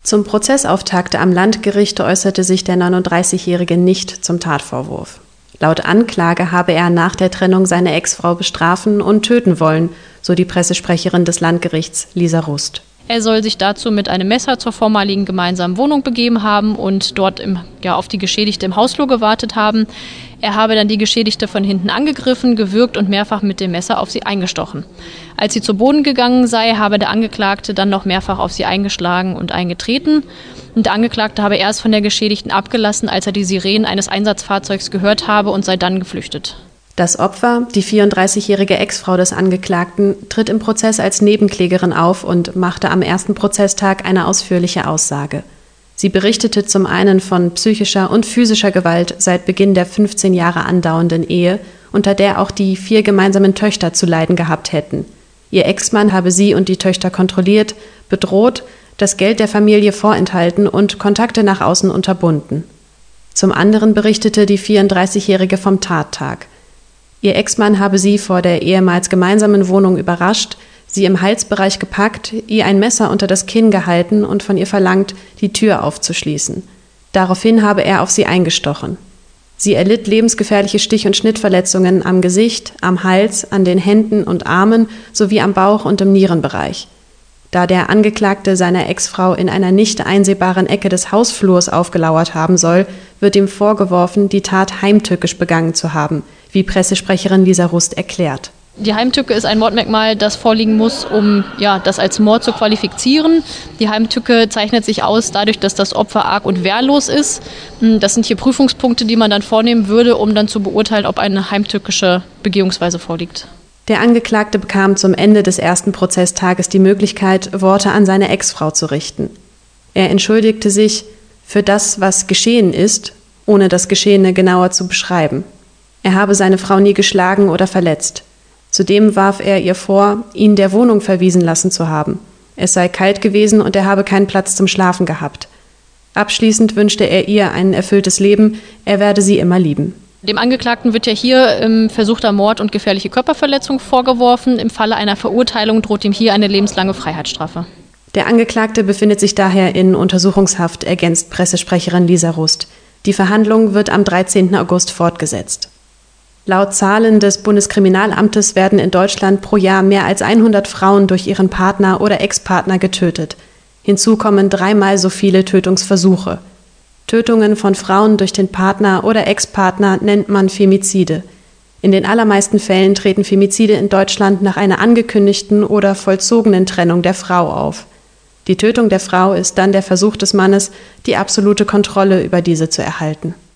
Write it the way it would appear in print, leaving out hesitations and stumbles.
Zum Prozessauftakt am Landgericht äußerte sich der 39-Jährige nicht zum Tatvorwurf. Laut Anklage habe er nach der Trennung seine Ex-Frau bestrafen und töten wollen, so die Pressesprecherin des Landgerichts Lisa Rust. Er soll sich dazu mit einem Messer zur vormaligen gemeinsamen Wohnung begeben haben und dort auf die Geschädigte im Hausflur gewartet haben. Er habe dann die Geschädigte von hinten angegriffen, gewürgt und mehrfach mit dem Messer auf sie eingestochen. Als sie zu Boden gegangen sei, habe der Angeklagte dann noch mehrfach auf sie eingeschlagen und eingetreten. Und der Angeklagte habe erst von der Geschädigten abgelassen, als er die Sirenen eines Einsatzfahrzeugs gehört habe und sei dann geflüchtet. Das Opfer, die 34-jährige Ex-Frau des Angeklagten, tritt im Prozess als Nebenklägerin auf und machte am ersten Prozesstag eine ausführliche Aussage. Sie berichtete zum einen von psychischer und physischer Gewalt seit Beginn der 15 Jahre andauernden Ehe, unter der auch die 4 gemeinsamen Töchter zu leiden gehabt hätten. Ihr Ex-Mann habe sie und die Töchter kontrolliert, bedroht, das Geld der Familie vorenthalten und Kontakte nach außen unterbunden. Zum anderen berichtete die 34-Jährige vom Tattag. Ihr Ex-Mann habe sie vor der ehemals gemeinsamen Wohnung überrascht, sie im Halsbereich gepackt, ihr ein Messer unter das Kinn gehalten und von ihr verlangt, die Tür aufzuschließen. Daraufhin habe er auf sie eingestochen. Sie erlitt lebensgefährliche Stich- und Schnittverletzungen am Gesicht, am Hals, an den Händen und Armen sowie am Bauch und im Nierenbereich. Da der Angeklagte seiner Ex-Frau in einer nicht einsehbaren Ecke des Hausflurs aufgelauert haben soll, wird ihm vorgeworfen, die Tat heimtückisch begangen zu haben, wie Pressesprecherin Lisa Rust erklärt. Die Heimtücke ist ein Mordmerkmal, das vorliegen muss, um das als Mord zu qualifizieren. Die Heimtücke zeichnet sich aus dadurch, dass das Opfer arg und wehrlos ist. Das sind hier Prüfungspunkte, die man dann vornehmen würde, um dann zu beurteilen, ob eine heimtückische Begehungsweise vorliegt. Der Angeklagte bekam zum Ende des ersten Prozesstages die Möglichkeit, Worte an seine Ex-Frau zu richten. Er entschuldigte sich für das, was geschehen ist, ohne das Geschehene genauer zu beschreiben. Er habe seine Frau nie geschlagen oder verletzt. Zudem warf er ihr vor, ihn der Wohnung verwiesen lassen zu haben. Es sei kalt gewesen und er habe keinen Platz zum Schlafen gehabt. Abschließend wünschte er ihr ein erfülltes Leben, er werde sie immer lieben. Dem Angeklagten wird ja hier versuchter Mord und gefährliche Körperverletzung vorgeworfen. Im Falle einer Verurteilung droht ihm hier eine lebenslange Freiheitsstrafe. Der Angeklagte befindet sich daher in Untersuchungshaft, ergänzt Pressesprecherin Lisa Rust. Die Verhandlung wird am 13. August fortgesetzt. Laut Zahlen des Bundeskriminalamtes werden in Deutschland pro Jahr mehr als 100 Frauen durch ihren Partner oder Ex-Partner getötet. Hinzu kommen 3-mal so viele Tötungsversuche. Tötungen von Frauen durch den Partner oder Ex-Partner nennt man Femizide. In den allermeisten Fällen treten Femizide in Deutschland nach einer angekündigten oder vollzogenen Trennung der Frau auf. Die Tötung der Frau ist dann der Versuch des Mannes, die absolute Kontrolle über diese zu erhalten.